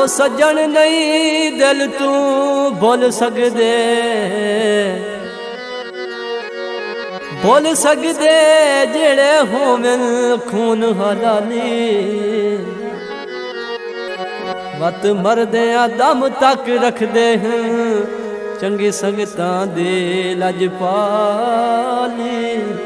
सज्जन नहीं दिल तू बोल सकदे जेड़े होवन खून हलाली वत मरदे दम तक रखदे हैं चंगी संगतां दे लजपाली।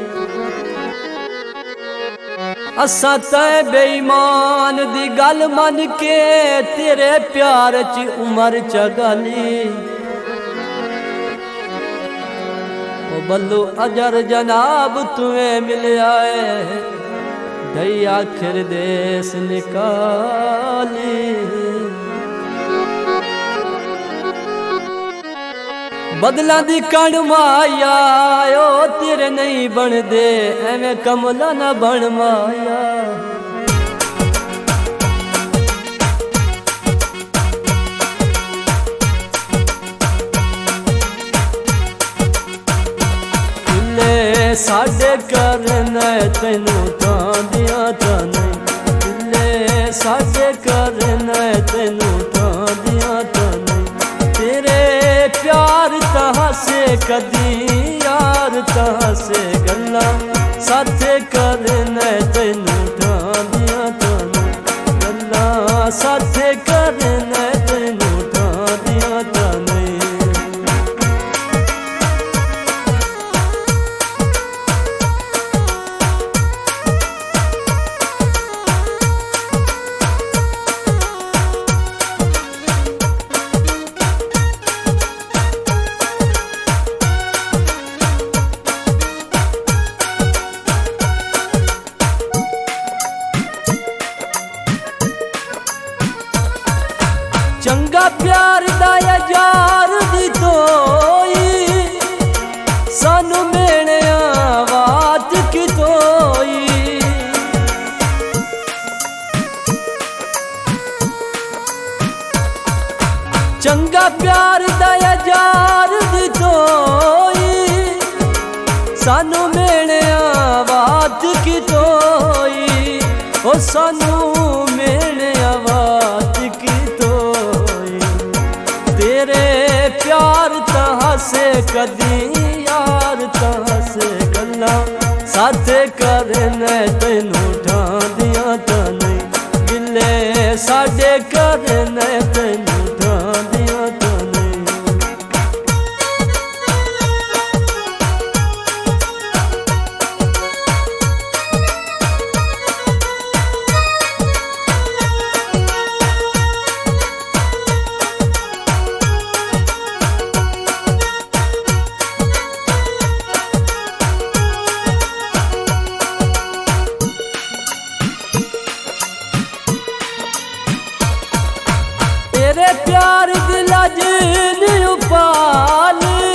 असां तैं बेईमान दी गल मन के तेरे प्यार च उमर चगाली। ओ बल्लू अजर जनाब तुएं मिलया है दई आखिर देस निकाली। बदला दी कण माया ओ तेरे नहीं बन दे एवें कमला न बन माया। किले साडे करना तेनू तां दियां तां नहीं। किले साडे करना तेनू तां दियां तां नहीं। तेरे प्यार तहां से कदी यार तहां से गल्ला साथे करना तेनू तां दियां तां नहीं। गल्ला साथे करना तेनू तां दियां तां नहीं। चंगा प्यार दा यार दी तोई सानू मेने आवाज की तोई। चंगा प्यार दा यार दी तोई सानू मेने आवाज की तोई। ओ सानू मेने आवाज की तेरे प्यार तहां से कदी यार तहां से गल्ला साथे करना तेनू ठां दियां तां नहीं। गिले साडे करना तेनू ठां दियां तां नहीं। तेरे प्यार दिला नी पाल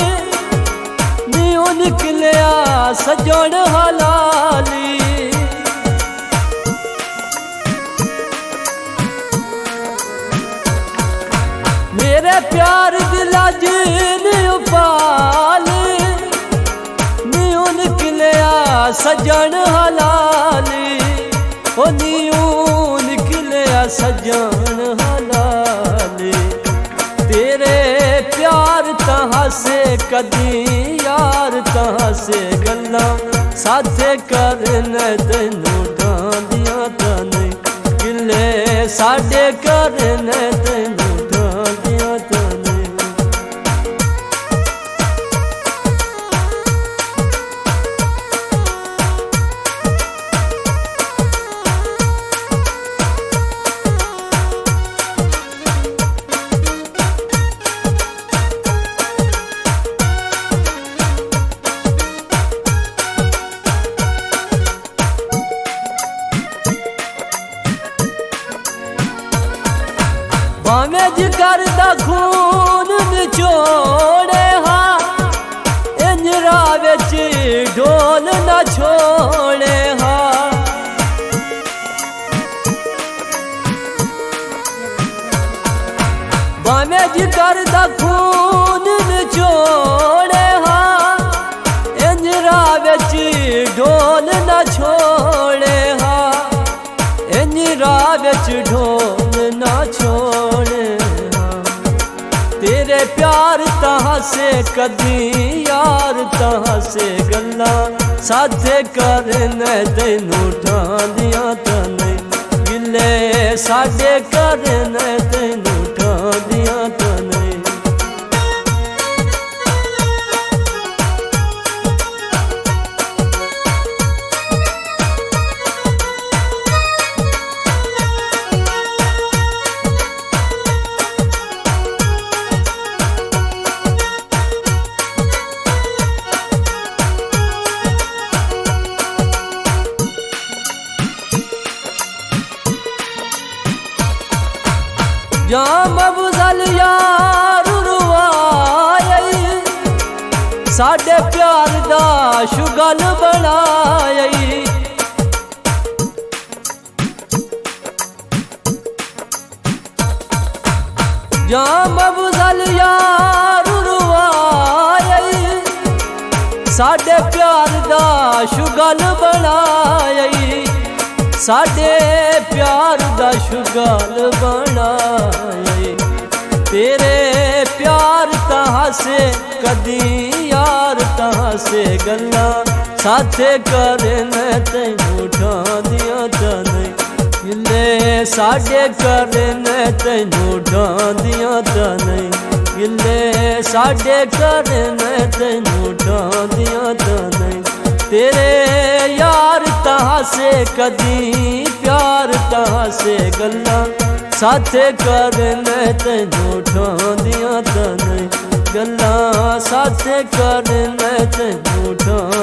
नी निकलिया सजन हलाली। मेरे प्यार दिला नी पाल नी निकलिया सजन हलाली। ओ नी निकलिया सजन हलाली। तेरे प्यार तहां से कदी यार तहां से गल्ला साथे करना तेनू ठां दियां तां नहीं। गिले साडे करना तेनू ठां दियां तां नहीं। भावें जिगर दा खून निचोड़े हा इंज राह विच ढोल ना छोड़े हा। भावें जिगर दा खून निचोड़े हा इंज राह विच ढोल ना छोड़े हा। इंज राह विच ढोल ना छोड़े प्यार तहां से कदी यार तहां से गल्ला साथे करने तैनू ठांदियां तां नहीं गिले साडे करने तैनू ठांदियां तां नहीं। जाम अफजल यार रुवाई साडे प्यार दा शुगल बनाई जाम अफजल यार रुवाई साडे प्यार दा शुगल बनाई साडे प्यार दा शुगल बनाए तेरे प्यार तहां से कदी यार तहां से गल्ला साथे करने तैनू ठांदियां तां नहीं गिले साडे करने तैनू ठांदियां तां नहीं गिले साडे करने तैनू ठांदियां तां नहीं। तेरे यार तहां से कदी प्यार तहां से गल्ला साथे करने तैनू ठांदियां तां नहीं गल्ला साथे करने तैनू ठां